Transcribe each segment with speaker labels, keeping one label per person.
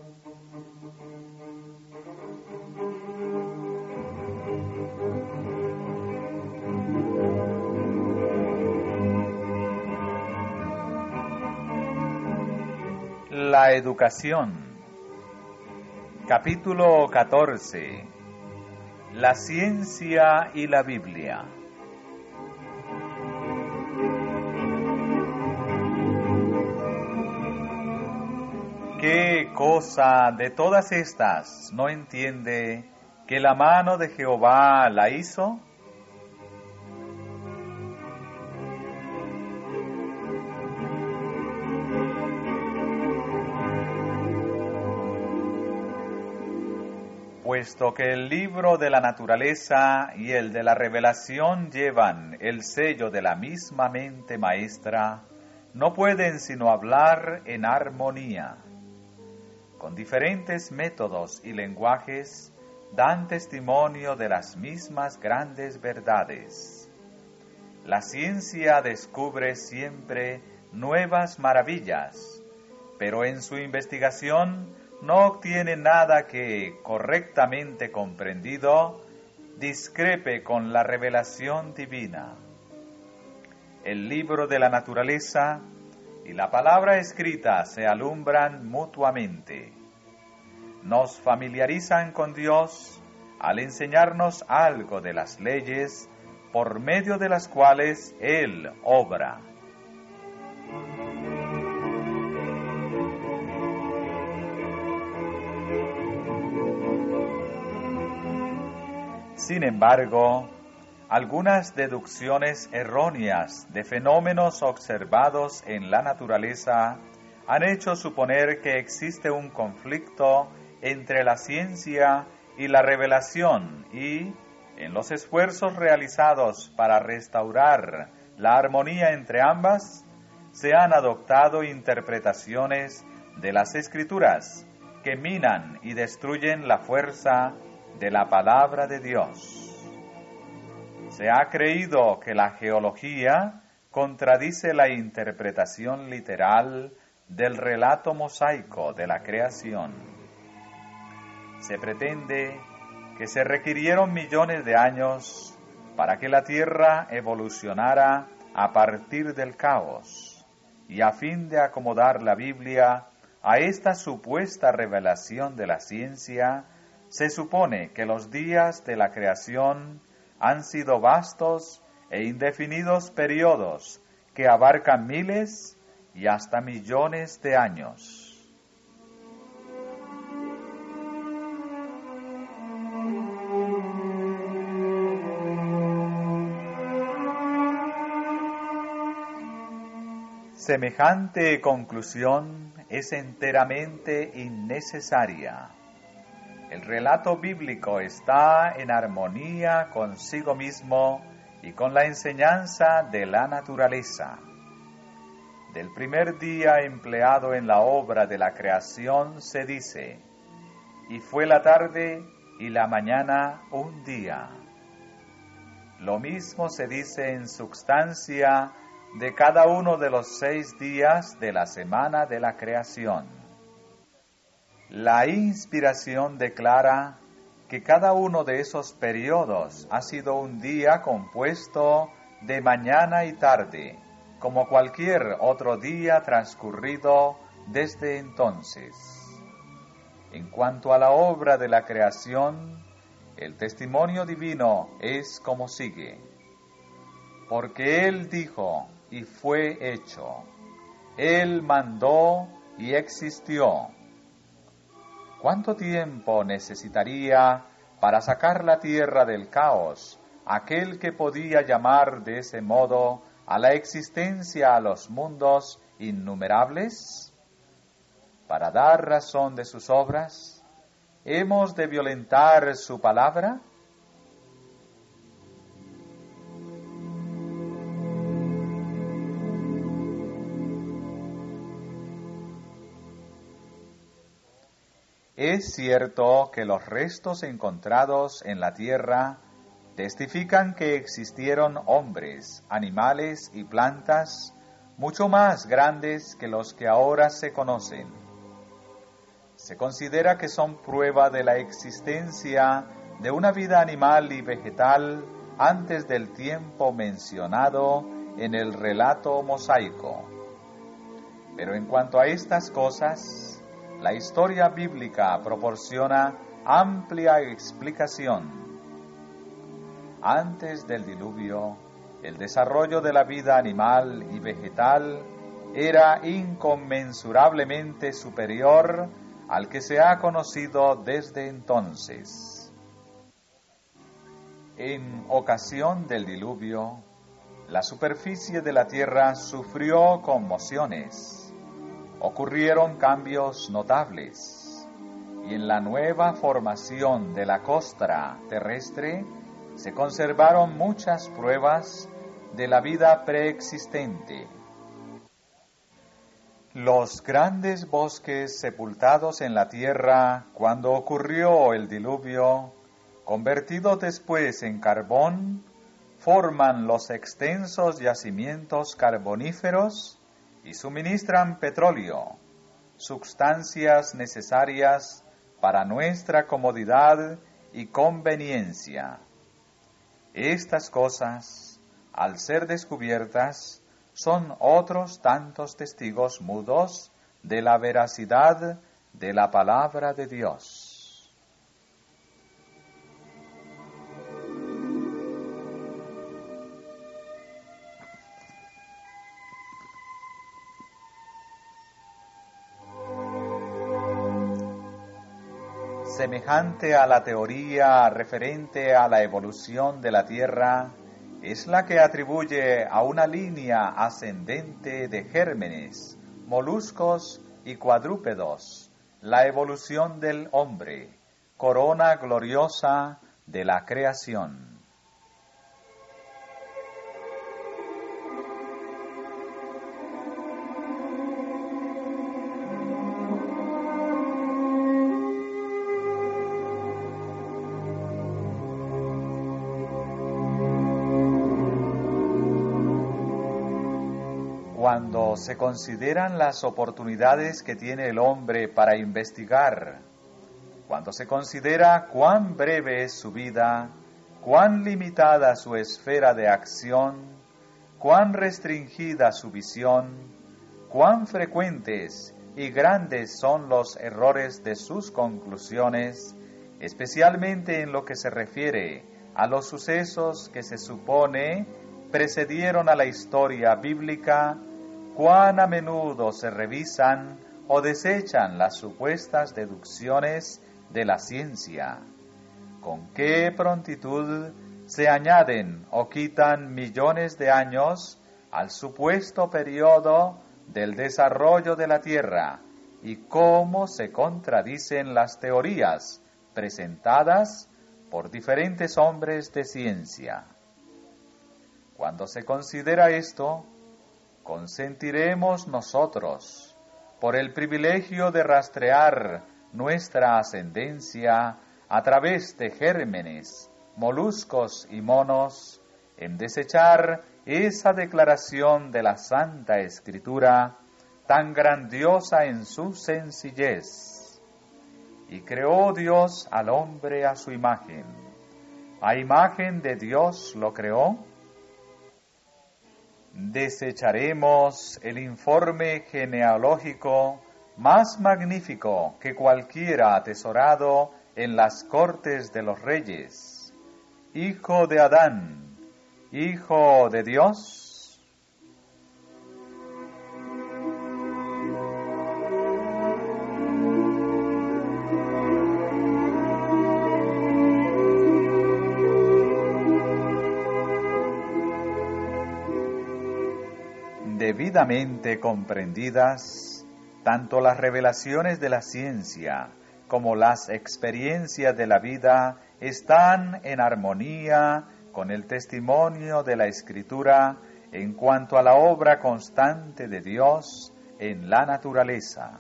Speaker 1: La educación. Capítulo 14. La ciencia y la Biblia. ¿Qué cosa de todas estas no entiende que la mano de Jehová la hizo? Puesto que el libro de la naturaleza y el de la revelación llevan el sello de la misma mente maestra, no pueden sino hablar en armonía. Con diferentes métodos y lenguajes dan testimonio de las mismas grandes verdades. La ciencia descubre siempre nuevas maravillas, pero en su investigación no obtiene nada que, correctamente comprendido, discrepe con la revelación divina. El libro de la naturaleza y la palabra escrita se alumbran mutuamente. Nos familiarizan con Dios al enseñarnos algo de las leyes por medio de las cuales Él obra. Sin embargo, algunas deducciones erróneas de fenómenos observados en la naturaleza han hecho suponer que existe un conflicto entre la ciencia y la revelación y, en los esfuerzos realizados para restaurar la armonía entre ambas, se han adoptado interpretaciones de las Escrituras que minan y destruyen la fuerza de la palabra de Dios. Se ha creído que la geología contradice la interpretación literal del relato mosaico de la creación. Se pretende que se requirieron millones de años para que la Tierra evolucionara a partir del caos, y a fin de acomodar la Biblia a esta supuesta revelación de la ciencia, se supone que los días de la creación han sido vastos e indefinidos periodos que abarcan miles y hasta millones de años. Semejante conclusión es enteramente innecesaria. El relato bíblico está en armonía consigo mismo y con la enseñanza de la naturaleza. Del primer día empleado en la obra de la creación se dice: y fue la tarde y la mañana un día. Lo mismo se dice en substancia de cada uno de los 6 días de la semana de la creación. La inspiración declara que cada uno de esos periodos ha sido un día compuesto de mañana y tarde, como cualquier otro día transcurrido desde entonces. En cuanto a la obra de la creación, el testimonio divino es como sigue: porque Él dijo y fue hecho, Él mandó y existió. ¿Cuánto tiempo necesitaría para sacar la tierra del caos aquel que podía llamar de ese modo a la existencia a los mundos innumerables? Para dar razón de sus obras, ¿hemos de violentar su palabra? Es cierto que los restos encontrados en la tierra testifican que existieron hombres, animales y plantas mucho más grandes que los que ahora se conocen. se considera que son prueba de la existencia de una vida animal y vegetal antes del tiempo mencionado en el relato mosaico. Pero en cuanto a estas cosas, la historia bíblica proporciona amplia explicación. Antes del diluvio, el desarrollo de la vida animal y vegetal era inconmensurablemente superior al que se ha conocido desde entonces. En ocasión del diluvio, la superficie de la tierra sufrió conmociones, ocurrieron cambios notables, y en la nueva formación de la costra terrestre se conservaron muchas pruebas de la vida preexistente. Los grandes bosques sepultados en la tierra cuando ocurrió el diluvio, convertidos después en carbón, forman los extensos yacimientos carboníferos y suministran petróleo, sustancias necesarias para nuestra comodidad y conveniencia. Estas cosas, al ser descubiertas, son otros tantos testigos mudos de la veracidad de la palabra de Dios. Semejante a la teoría referente a la evolución de la Tierra, es la que atribuye a una línea ascendente de gérmenes, moluscos y cuadrúpedos la evolución del hombre, corona gloriosa de la creación. Cuando se consideran las oportunidades que tiene el hombre para investigar, cuando se considera cuán breve es su vida, cuán limitada su esfera de acción, cuán restringida su visión, cuán frecuentes y grandes son los errores de sus conclusiones, especialmente en lo que se refiere a los sucesos que se supone precedieron a la historia bíblica, cuán a menudo se revisan o desechan las supuestas deducciones de la ciencia, con qué prontitud se añaden o quitan millones de años al supuesto periodo del desarrollo de la Tierra, y cómo se contradicen las teorías presentadas por diferentes hombres de ciencia. Cuando se considera esto, consentiremos nosotros, por el privilegio de rastrear nuestra ascendencia a través de gérmenes, moluscos y monos, en desechar esa declaración de la Santa Escritura, tan grandiosa en su sencillez. Y creó Dios al hombre a su imagen. A imagen de Dios lo creó. Desecharemos el informe genealógico más magnífico que cualquiera atesorado en las cortes de los reyes. Hijo de Adán, Hijo de Dios. Debidamente comprendidas, tanto las revelaciones de la ciencia como las experiencias de la vida están en armonía con el testimonio de la Escritura en cuanto a la obra constante de Dios en la naturaleza.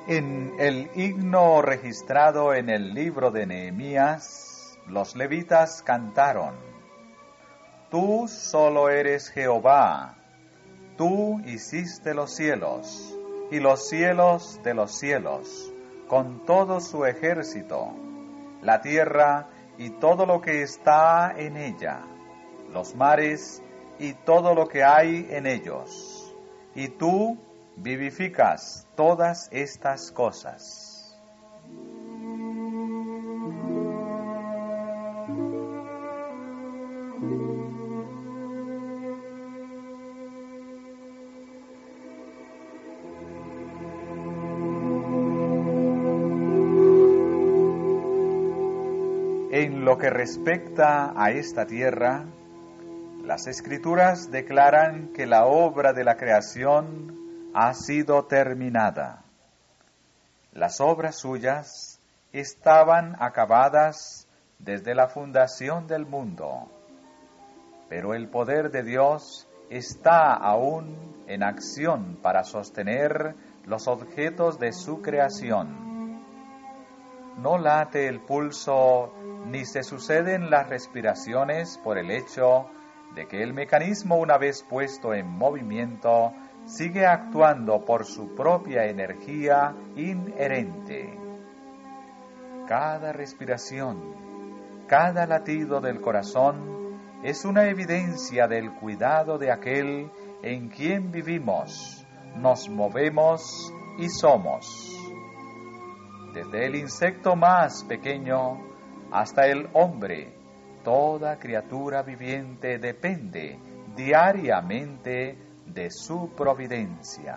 Speaker 1: En el himno registrado en el libro de Nehemías, los levitas cantaron: Tú solo eres Jehová, tú hiciste los cielos, y los cielos de los cielos, con todo su ejército, la tierra y todo lo que está en ella, los mares y todo lo que hay en ellos, y tú vivificas todas estas cosas. En lo que respecta a esta tierra, las Escrituras declaran que la obra de la creación ha sido terminada. Las obras suyas estaban acabadas desde la fundación del mundo, pero el poder de Dios está aún en acción para sostener los objetos de su creación. No late el pulso ni se suceden las respiraciones por el hecho de que el mecanismo, una vez puesto en movimiento, sigue actuando por su propia energía inherente. Cada respiración, cada latido del corazón es una evidencia del cuidado de aquel en quien vivimos, nos movemos y somos. Desde el insecto más pequeño hasta el hombre, toda criatura viviente depende diariamente de su providencia.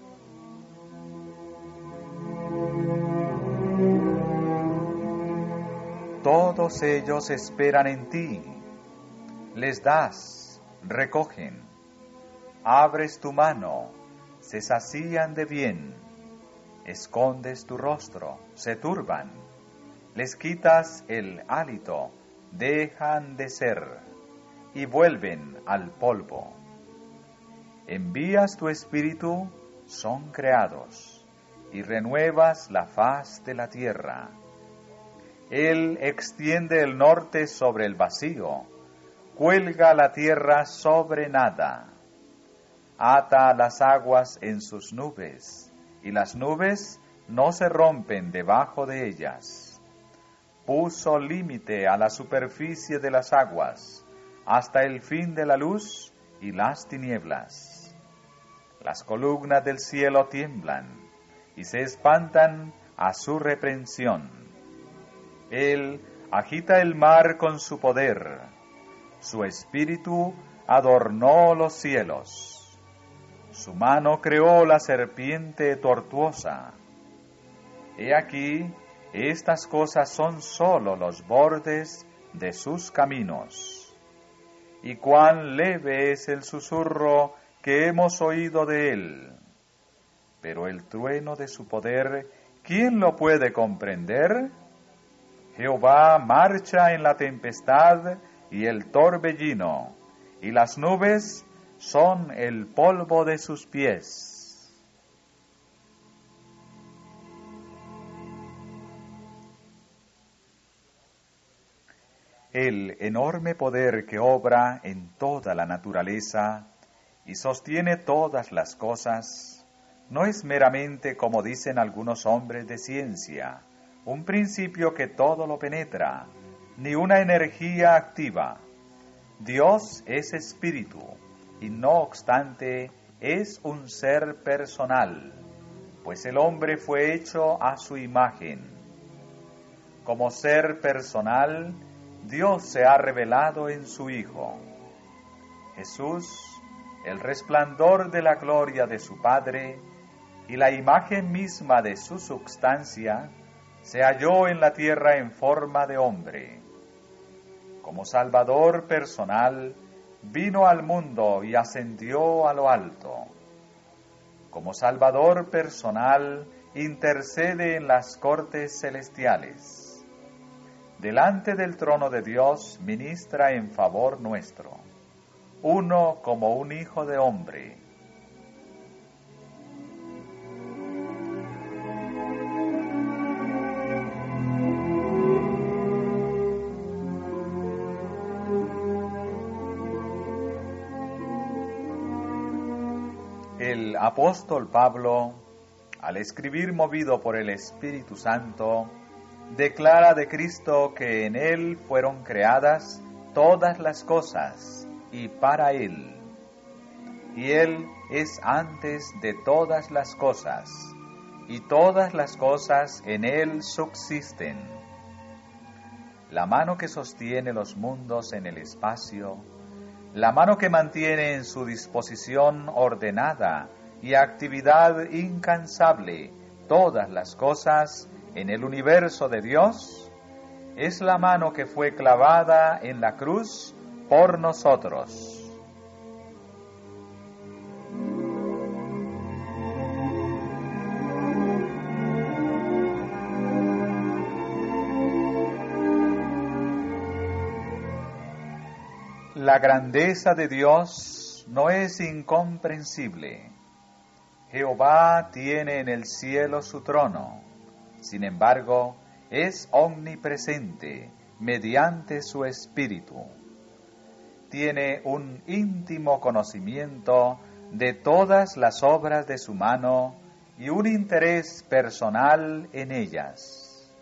Speaker 1: Todos ellos esperan en ti, les das, recogen, abres tu mano, se sacían de bien, escondes tu rostro, se turban, les quitas el hálito, dejan de ser y vuelven al polvo. Envías tu espíritu, son creados, y renuevas la faz de la tierra. Él extiende el norte sobre el vacío, cuelga la tierra sobre nada, ata las aguas en sus nubes, y las nubes no se rompen debajo de ellas. Puso límite a la superficie de las aguas, hasta el fin de la luz y las tinieblas. Las columnas del cielo tiemblan y se espantan a su reprensión. Él agita el mar con su poder, su espíritu adornó los cielos. Su mano creó la serpiente tortuosa. He aquí, estas cosas son sólo los bordes de sus caminos. Y cuán leve es el susurro que hemos oído de él. Pero el trueno de su poder, ¿quién lo puede comprender? Jehová marcha en la tempestad y el torbellino, y las nubes son el polvo de sus pies. El enorme poder que obra en toda la naturaleza y sostiene todas las cosas, no es meramente, como dicen algunos hombres de ciencia, un principio que todo lo penetra, ni una energía activa. Dios es espíritu, y no obstante es un ser personal, pues el hombre fue hecho a su imagen. Como ser personal, Dios se ha revelado en su Hijo. Jesús, el resplandor de la gloria de su Padre y la imagen misma de su substancia, se halló en la tierra en forma de hombre. Como Salvador personal, vino al mundo y ascendió a lo alto. Como Salvador personal, intercede en las cortes celestiales. Delante del trono de Dios ministra en favor nuestro, uno como un hijo de hombre. El apóstol Pablo, al escribir movido por el Espíritu Santo, declara de Cristo que en Él fueron creadas todas las cosas y para Él. Y Él es antes de todas las cosas, y todas las cosas en Él subsisten. La mano que sostiene los mundos en el espacio, la mano que mantiene en su disposición ordenada y actividad incansable todas las cosas en el universo de Dios, es la mano que fue clavada en la cruz por nosotros. La grandeza de Dios no es incomprensible. Jehová tiene en el cielo su trono. Sin embargo, es omnipresente mediante su Espíritu. Tiene un íntimo conocimiento de todas las obras de su mano y un interés personal en ellas.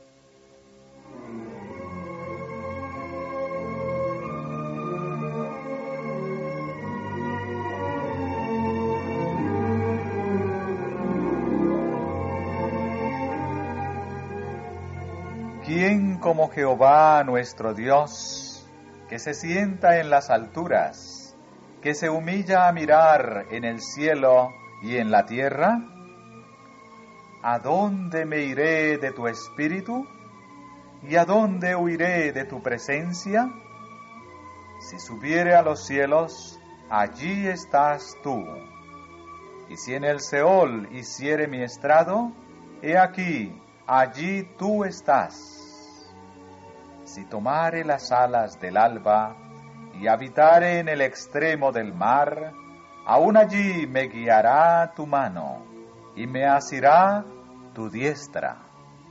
Speaker 1: ¿Quién como Jehová nuestro Dios, que se sienta en las alturas, que se humilla a mirar en el cielo y en la tierra? ¿A dónde me iré de tu espíritu? ¿Y a dónde huiré de tu presencia? Si subiere a los cielos, allí estás tú. Y si en el Seol hiciere mi estrado, he aquí, allí tú estás. Si tomare las alas del alba y habitare en el extremo del mar, aún allí me guiará tu mano y me asirá tu diestra.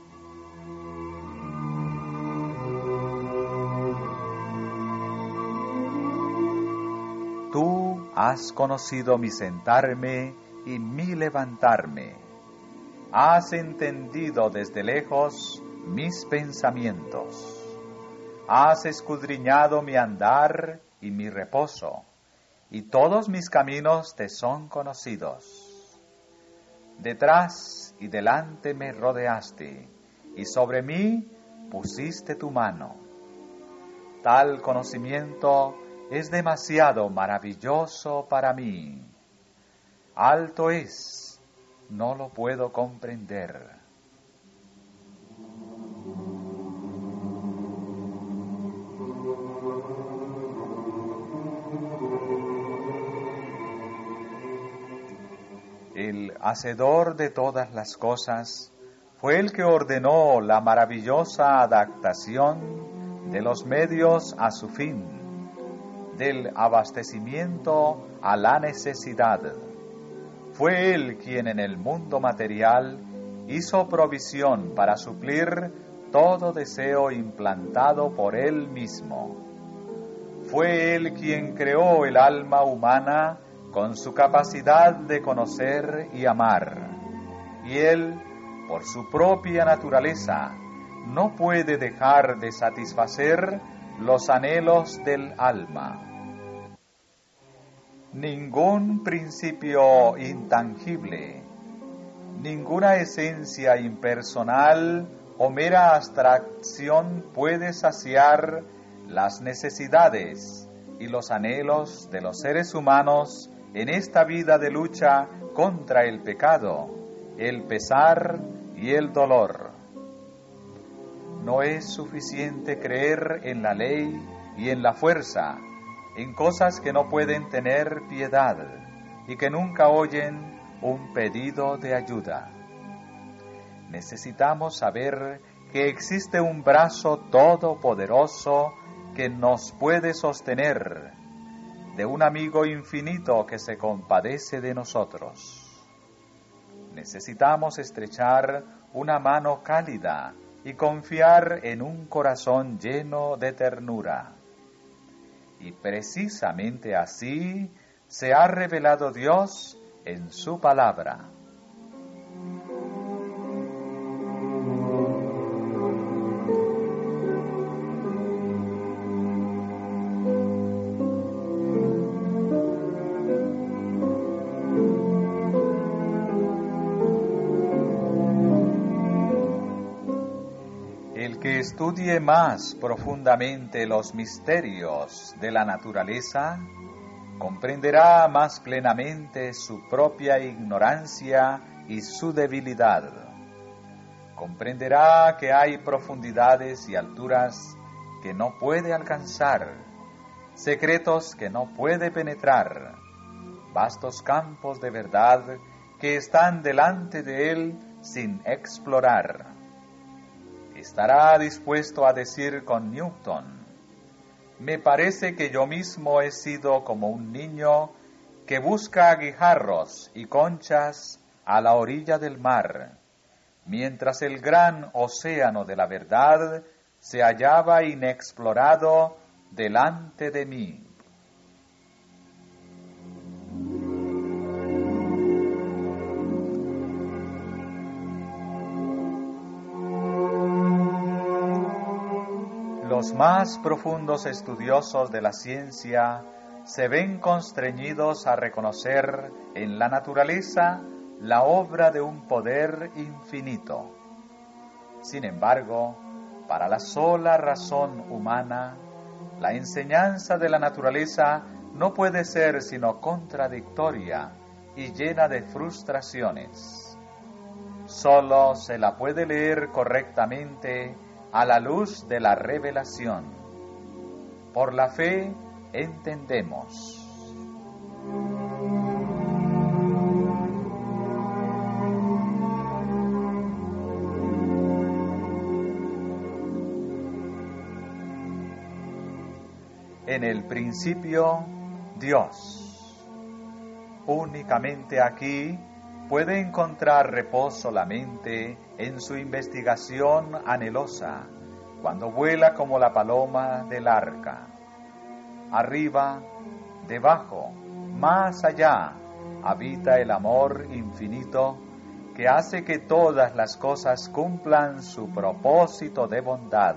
Speaker 1: Tú has conocido mi sentarme y mi levantarme. Has entendido desde lejos mis pensamientos. Has escudriñado mi andar y mi reposo, y todos mis caminos te son conocidos. Detrás y delante me rodeaste, y sobre mí pusiste tu mano. Tal conocimiento es demasiado maravilloso para mí. Alto es, no lo puedo comprender. El hacedor de todas las cosas fue el que ordenó la maravillosa adaptación de los medios a su fin, del abastecimiento a la necesidad. Fue él quien en el mundo material hizo provisión para suplir todo deseo implantado por él mismo. Fue él quien creó el alma humana con su capacidad de conocer y amar, y él, por su propia naturaleza, no puede dejar de satisfacer los anhelos del alma. Ningún principio intangible, ninguna esencia impersonal o mera abstracción puede saciar las necesidades y los anhelos de los seres humanos en esta vida de lucha contra el pecado, el pesar y el dolor. No es suficiente creer en la ley y en la fuerza, en cosas que no pueden tener piedad y que nunca oyen un pedido de ayuda. Necesitamos saber que existe un brazo todopoderoso que nos puede sostener, de un amigo infinito que se compadece de nosotros. Necesitamos estrechar una mano cálida y confiar en un corazón lleno de ternura. Y precisamente así se ha revelado Dios en su palabra. El que estudie más profundamente los misterios de la naturaleza, comprenderá más plenamente su propia ignorancia y su debilidad. Comprenderá que hay profundidades y alturas que no puede alcanzar, secretos que no puede penetrar, vastos campos de verdad que están delante de él sin explorar. Estará dispuesto a decir con Newton: me parece que yo mismo he sido como un niño que busca guijarros y conchas a la orilla del mar, mientras el gran océano de la verdad se hallaba inexplorado delante de mí. Los más profundos estudiosos de la ciencia se ven constreñidos a reconocer en la naturaleza la obra de un poder infinito. Sin embargo, para la sola razón humana, la enseñanza de la naturaleza no puede ser sino contradictoria y llena de frustraciones. Solo se la puede leer correctamente a la luz de la revelación. Por la fe entendemos. En el principio, Dios. Únicamente aquí puede encontrar reposo la mente en su investigación anhelosa, cuando vuela como la paloma del arca. Arriba, debajo, más allá, habita el amor infinito que hace que todas las cosas cumplan su propósito de bondad.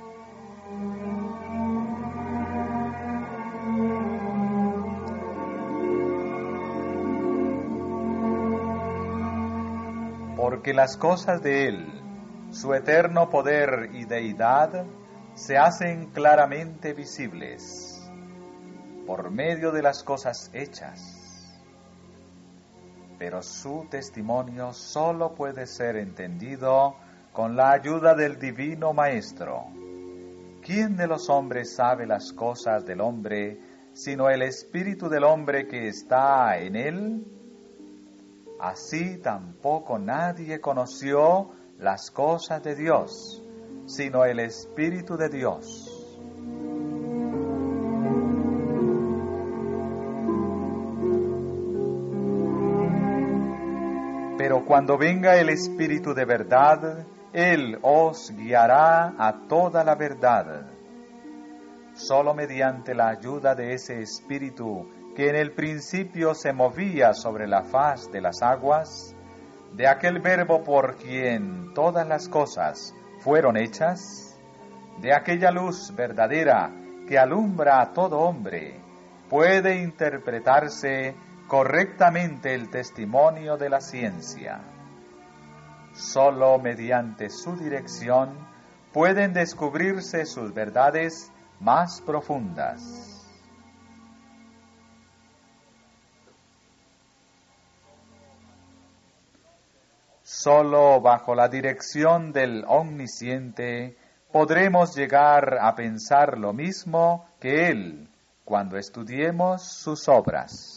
Speaker 1: Porque las cosas de Él, su eterno poder y deidad, se hacen claramente visibles por medio de las cosas hechas. Pero su testimonio solo puede ser entendido con la ayuda del Divino Maestro. ¿Quién de los hombres sabe las cosas del hombre, sino el espíritu del hombre que está en él? Así tampoco nadie conoció las cosas de Dios, sino el Espíritu de Dios. Pero cuando venga el Espíritu de verdad, Él os guiará a toda la verdad. Solo mediante la ayuda de ese Espíritu que en el principio se movía sobre la faz de las aguas, de aquel Verbo por quien todas las cosas fueron hechas, de aquella luz verdadera que alumbra a todo hombre, puede interpretarse correctamente el testimonio de la ciencia. Solo mediante su dirección pueden descubrirse sus verdades más profundas. Solo bajo la dirección del Omnisciente podremos llegar a pensar lo mismo que Él cuando estudiemos sus obras.